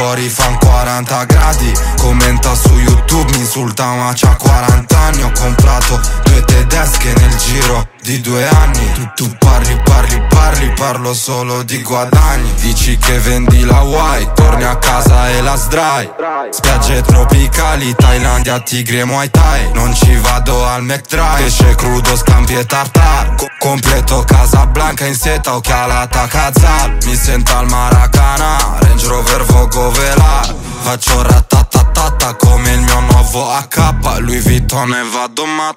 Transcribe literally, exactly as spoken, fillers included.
fuori fan quaranta gradi. Commenta su YouTube, mi insulta ma c'ha quaranta anni. Ho comprato due tedesche nel giro di due anni. Tu, tu parli, parli, parli, parlo solo di guadagni. Dici che vendi la white, torni a casa e la sdrai. Spiagge tropicali, Thailandia, tigre, Muay Thai. Non ci vado al McDrive, pesce crudo, scampi e tartar. Co- completo Casablanca in seta, occhialata Kazal. Mi sento al Maracana, Range Rover Vogo Velar. Faccio ratatatata come il mio nuovo A K. Louis Vuitton e vado matto.